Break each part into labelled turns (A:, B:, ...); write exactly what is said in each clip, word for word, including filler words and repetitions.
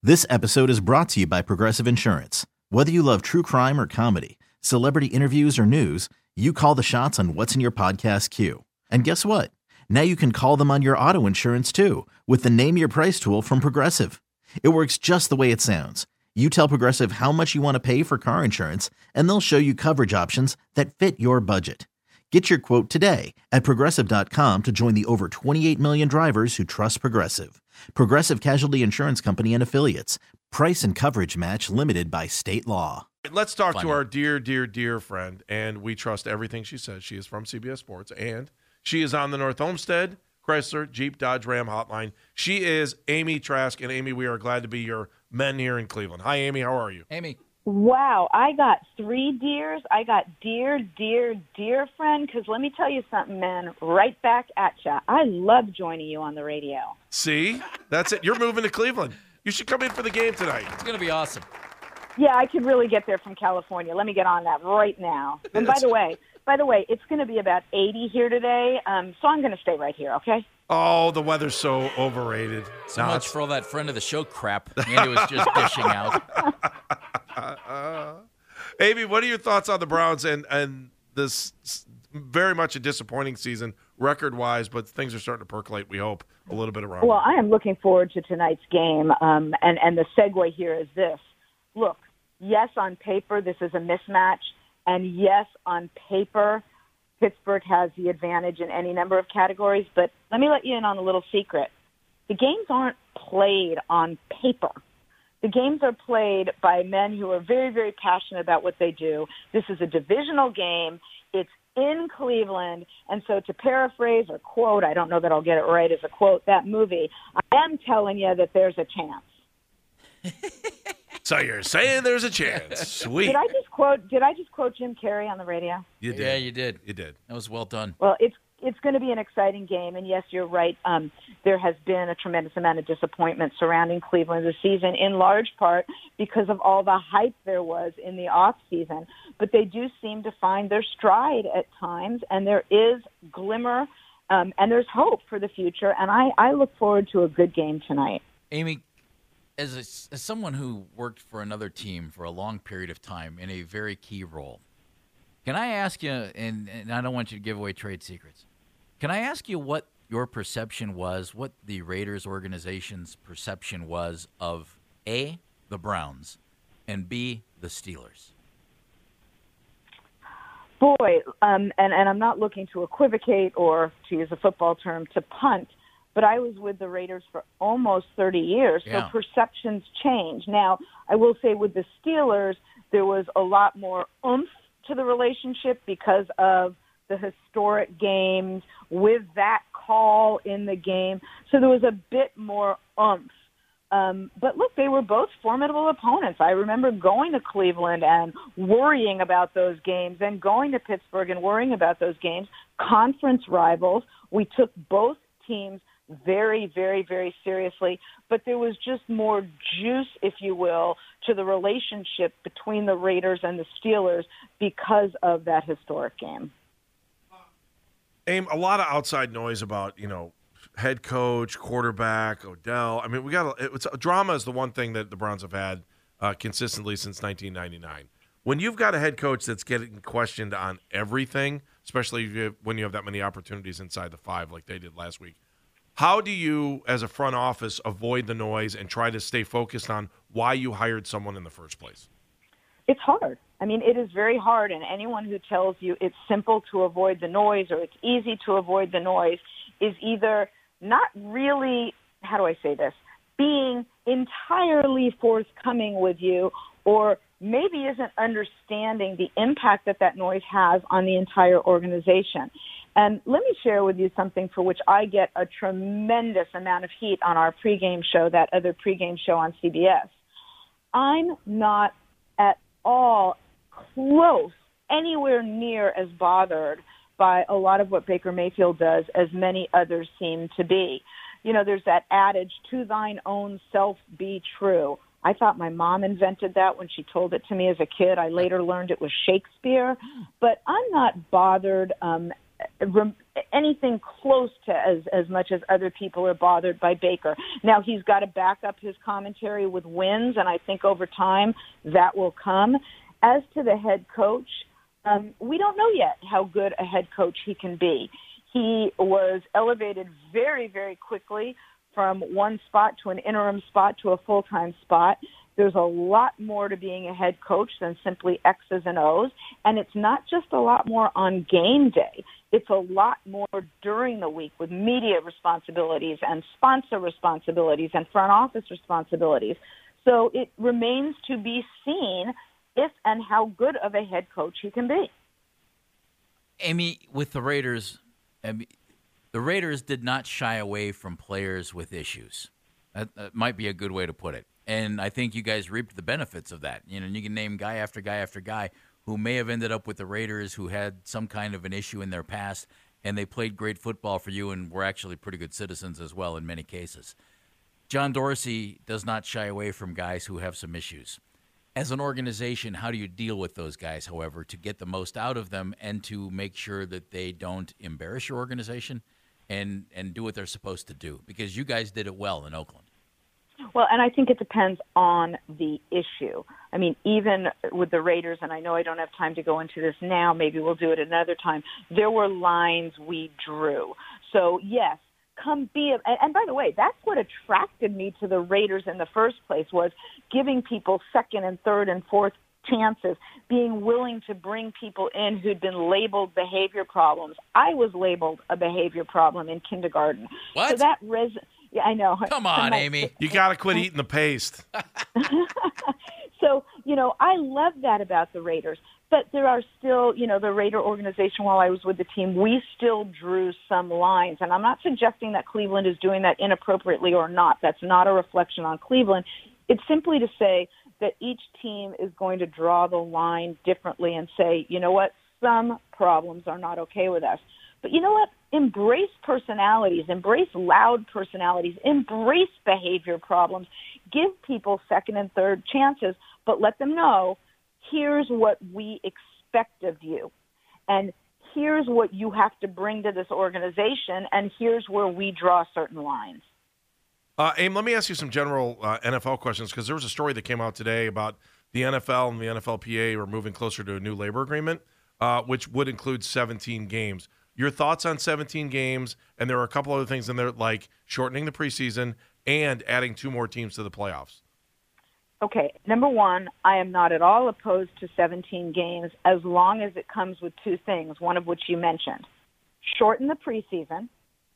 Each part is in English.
A: This episode is brought to you by Progressive Insurance. Whether you love true crime or comedy, celebrity interviews or news, you call the shots on what's in your podcast queue. And guess what? Now you can call them on your auto insurance too with the Name Your Price tool from Progressive. It works just the way it sounds. You tell Progressive how much you want to pay for car insurance, and they'll show you coverage options that fit your budget. Get your quote today at Progressive dot com to join the over twenty-eight million drivers who trust Progressive. Progressive Casualty Insurance Company and Affiliates. Price and coverage match limited by state law.
B: Let's talk
C: Fun.
B: to our dear, dear, dear friend, and we trust everything she says. She is from C B S Sports, and she is on the North Olmsted Chrysler Jeep Dodge Ram hotline. She is Amy Trask, and Amy, we are glad to be your men here in Cleveland. Hi, Amy. How are you?
C: Amy.
D: Wow, I got three deers. I got dear, dear, dear friend, because let me tell you something, man, right back at ya. I love joining you on the radio.
B: See? That's it. You're moving to Cleveland. You should come in for the game tonight.
C: It's going to be awesome.
D: Yeah, I could really get there from California. Let me get on that right now. And by the way, by the way, it's going to be about eighty here today, um, so I'm going to stay right here, okay?
B: Oh, the weather's so overrated.
C: So
B: No,
C: much
B: it's-
C: for all that friend of the show crap Andy was just dishing out.
B: Uh, Amy, what are your thoughts on the Browns and, and this very much a disappointing season record-wise, but things are starting to percolate, we hope, a little bit around.
D: Well, I am looking forward to tonight's game, um, and, and the segue here is this. Look, yes, on paper, this is a mismatch, and yes, on paper, Pittsburgh has the advantage in any number of categories, but let me let you in on a little secret. The games aren't played on paper. The games are played by men who are very, very passionate about what they do. This is a divisional game. It's in Cleveland. And so to paraphrase or quote, I don't know that I'll get it right as a quote, that movie, I am telling you that there's a chance.
B: So you're saying there's a chance. Sweet.
D: Did I just quote Did I just quote Jim Carrey on the radio?
B: You did.
C: Yeah, you did.
B: You did.
C: That was well done.
D: Well, it's it's going to be an exciting game, and yes, you're right. Um, there has been a tremendous amount of disappointment surrounding Cleveland this season, in large part because of all the hype there was in the off season. But they do seem to find their stride at times, and there is glimmer, um, and there's hope for the future. And I, I look forward to a good game tonight.
C: Amy, as, a, as someone who worked for another team for a long period of time in a very key role, can I ask you, and, and I don't want you to give away trade secrets, can I ask you what your perception was, what the Raiders organization's perception was of A, the Browns, and B, the Steelers?
D: Boy, um, and, and I'm not looking to equivocate or, to use a football term, to punt, but I was with the Raiders for almost thirty years,
C: Yeah.
D: so perceptions change. Now, I will say with the Steelers, there was a lot more oomph to the relationship because of the historic games with that call in the game. So there was a bit more oomph. Um, but look, they were both formidable opponents. I remember going to Cleveland and worrying about those games, and going to Pittsburgh and worrying about those games. Conference rivals. We took both teams very, very, very seriously, but there was just more juice, if you will, to the relationship between the Raiders and the Steelers because of that historic game.
B: Aim, a lot of outside noise about, you know, head coach, quarterback, Odell. I mean, we got a, it's drama is the one thing that the Browns have had uh, consistently since nineteen ninety-nine. When you've got a head coach that's getting questioned on everything, especially if you have, when you have that many opportunities inside the five like they did last week, how do you, as a front office, avoid the noise and try to stay focused on why you hired someone in the first place?
D: It's hard. I mean, it is very hard, and anyone who tells you it's simple to avoid the noise or it's easy to avoid the noise is either not really, how do I say this, being entirely forthcoming with you, or maybe isn't understanding the impact that that noise has on the entire organization. And let me share with you something for which I get a tremendous amount of heat on our pregame show, that other pregame show on C B S. I'm not at all close, anywhere near as bothered by a lot of what Baker Mayfield does as many others seem to be. You know, there's that adage, to thine own self be true. I thought my mom invented that when she told it to me as a kid. I later learned it was Shakespeare. But I'm not bothered um, anything close to as, as much as other people are bothered by Baker. Now, he's got to back up his commentary with wins, and I think over time that will come. As to the head coach, um, we don't know yet how good a head coach he can be. He was elevated very, very quickly from one spot to an interim spot to a full-time spot. There's a lot more to being a head coach than simply X's and O's, and it's not just a lot more on game day. It's a lot more during the week with media responsibilities and sponsor responsibilities and front office responsibilities. So it remains to be seen if and how good of a head coach he can be.
C: Amy, with the Raiders, I mean, the Raiders did not shy away from players with issues. That, that might be a good way to put it. And I think you guys reaped the benefits of that. You know, you can name guy after guy after guy who may have ended up with the Raiders who had some kind of an issue in their past, and they played great football for you and were actually pretty good citizens as well in many cases. John Dorsey does not shy away from guys who have some issues. As an organization, how do you deal with those guys, however, to get the most out of them and to make sure that they don't embarrass your organization and, and do what they're supposed to do? Because you guys did it well in Oakland.
D: Well, and I think it depends on the issue. I mean, even with the Raiders, and I know I don't have time to go into this now, maybe we'll do it another time, there were lines we drew. So, yes, come be a, and by the way, that's what attracted me to the Raiders in the first place, was giving people second and third and fourth chances, being willing to bring people in who'd been labeled behavior problems. I was labeled a behavior problem in kindergarten.
C: What?
D: So that res- yeah, I know.
C: Come on,
D: my,
C: Amy.
B: You got to quit eating the paste.
D: So, you know, I love that about the Raiders. But there are still, you know, the Raider organization, while I was with the team, we still drew some lines. And I'm not suggesting that Cleveland is doing that inappropriately or not. That's not a reflection on Cleveland. It's simply to say that each team is going to draw the line differently and say, you know what, some problems are not okay with us. But you know what? Embrace personalities, embrace loud personalities, embrace behavior problems, give people second and third chances, but let them know, here's what we expect of you, and here's what you have to bring to this organization, and here's where we draw certain lines.
B: Uh, Aim, let me ask you some general uh, N F L questions, because there was a story that came out today about the N F L and the N F L P A are moving closer to a new labor agreement, uh, which would include seventeen games. Your thoughts on seventeen games, and there are a couple other things in there, like shortening the preseason and adding two more teams to the playoffs.
D: Okay, number one, I am not at all opposed to seventeen games as long as it comes with two things, one of which you mentioned. Shorten the preseason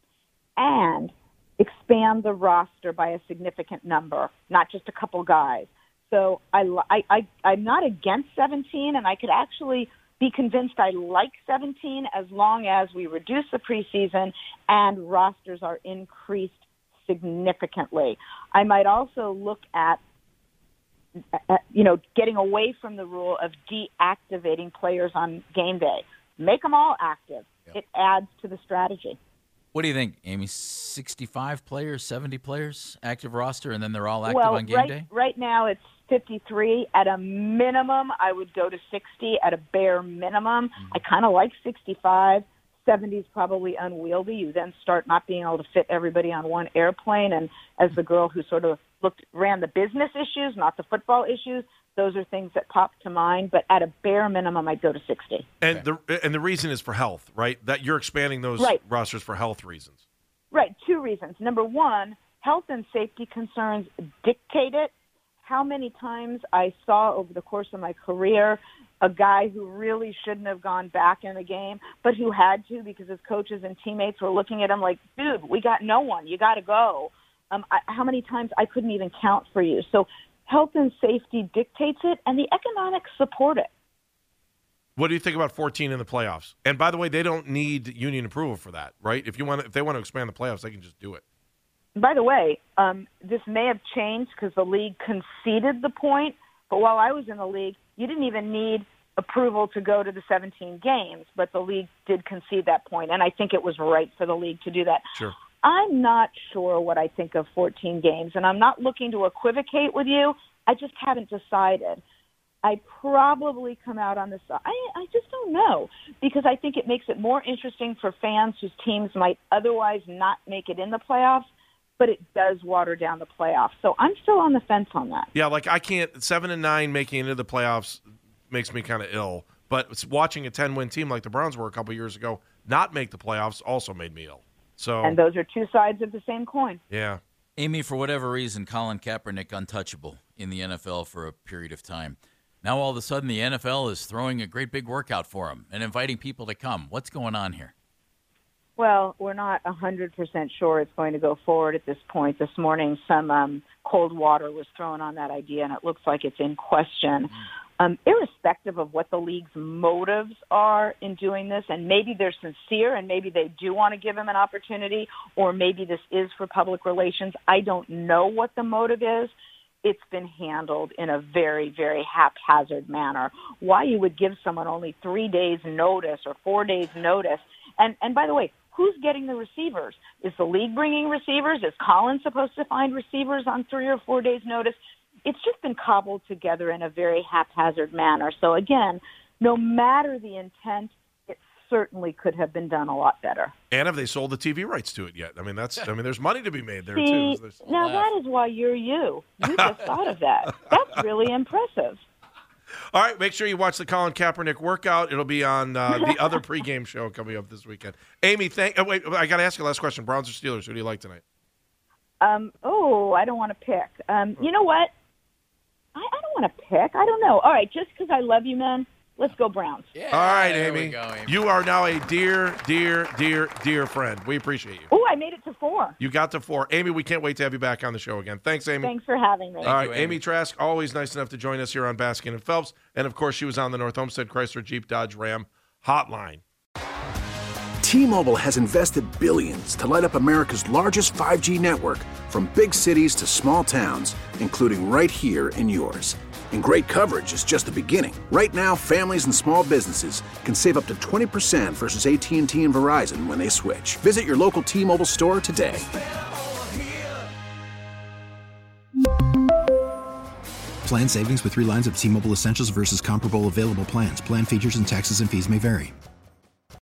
D: and expand the roster by a significant number, not just a couple guys. So I, I, I, I'm not against seventeen, and I could actually be convinced I like seventeen as long as we reduce the preseason and rosters are increased significantly. I might also look at, you know, getting away from the rule of deactivating players on game day. Make them all active. Yep. It adds to the strategy.
C: What do you think, Amy? sixty-five players, seventy players, active roster, and then they're all active
D: well,
C: on game
D: right,
C: day?
D: Right now it's fifty-three. At a minimum, I would go to sixty at a bare minimum. Mm-hmm. I kind of like sixty-five. seventy is probably unwieldy. You then start not being able to fit everybody on one airplane. And as the girl who sort of looked ran the business issues, not the football issues, those are things that pop to mind. But at a bare minimum, I'd go to sixty.
B: And okay. the and the reason is for health, right? That you're expanding those
D: right.
B: rosters for health reasons.
D: Right. Two reasons. Number one, health and safety concerns dictate it. How many times I saw over the course of my career a guy who really shouldn't have gone back in the game, but who had to because his coaches and teammates were looking at him like, dude, we got no one. You got to go. Um, I, how many times I couldn't even count for you. So health and safety dictates it, and the economics support it.
B: What do you think about fourteen in the playoffs? And by the way, they don't need union approval for that, right? If you want, if they want to expand the playoffs, they can just do it.
D: By the way, um, this may have changed because the league conceded the point, but while I was in the league, you didn't even need approval to go to the seventeen games, but the league did concede that point, and I think it was right for the league to do that.
B: Sure.
D: I'm not sure what I think of fourteen games, and I'm not looking to equivocate with you. I just haven't decided. I'd probably come out on the side. I, I just don't know, because I think it makes it more interesting for fans whose teams might otherwise not make it in the playoffs, but it does water down the playoffs. So I'm still on the fence on that.
B: Yeah, like I can't, seven and nine making it into the playoffs makes me kind of ill. But watching a ten-win team like the Browns were a couple years ago not make the playoffs also made me ill. So,
D: and those are two sides of the same coin.
B: Yeah.
C: Amy, for whatever reason, Colin Kaepernick untouchable in the N F L for a period of time. Now all of a sudden the N F L is throwing a great big workout for him and inviting people to come. What's going on here?
D: Well, we're not one hundred percent sure it's going to go forward at this point. This morning, some um, cold water was thrown on that idea, and it looks like it's in question. Mm. Um, irrespective of what the league's motives are in doing this, and maybe they're sincere and maybe they do want to give him an opportunity, or maybe this is for public relations. I don't know what the motive is. It's been handled in a very, very haphazard manner. Why you would give someone only three days notice or four days notice. And, and by the way, who's getting the receivers? Is the league bringing receivers? Is Colin supposed to find receivers on three or four days notice? It's just been cobbled together in a very haphazard manner. So again, no matter the intent, it certainly could have been done a lot better.
B: And have they sold the T V rights to it yet? I mean, that's. I mean, there's money to be made there
D: See,
B: too. There's...
D: Now that is why you're you. You just thought of that. That's really impressive.
B: All right, make sure you watch the Colin Kaepernick workout. It'll be on uh, the other pregame show coming up this weekend. Amy, thank. Oh, wait, I got to ask you the last question. Browns or Steelers? Who do you like tonight?
D: Um. Oh, I don't want to pick. Um. You know what? I, I don't want to pick. I don't know. All right, just because I love you, man, let's go Browns.
C: Yeah,
B: all right,
C: there
B: Amy.
C: we go, Amy.
B: You are now a dear, dear, dear, dear friend. We appreciate you.
D: Oh, I made it to four.
B: You got to four. Amy, we can't wait to have you back on the show again. Thanks, Amy.
D: Thanks for having me.
B: All right,
C: you,
B: Amy.
C: Amy
B: Trask, always nice enough to join us here on Baskin and Phelps. And, of course, she was on the North Homestead Chrysler Jeep Dodge Ram hotline.
E: T-Mobile has invested billions to light up America's largest five G network, from big cities to small towns, including right here in yours. And great coverage is just the beginning. Right now, families and small businesses can save up to twenty percent versus A T and T and Verizon when they switch. Visit your local T-Mobile store today.
F: Plan savings with three lines of T-Mobile Essentials versus comparable available plans. Plan features and taxes and fees may vary.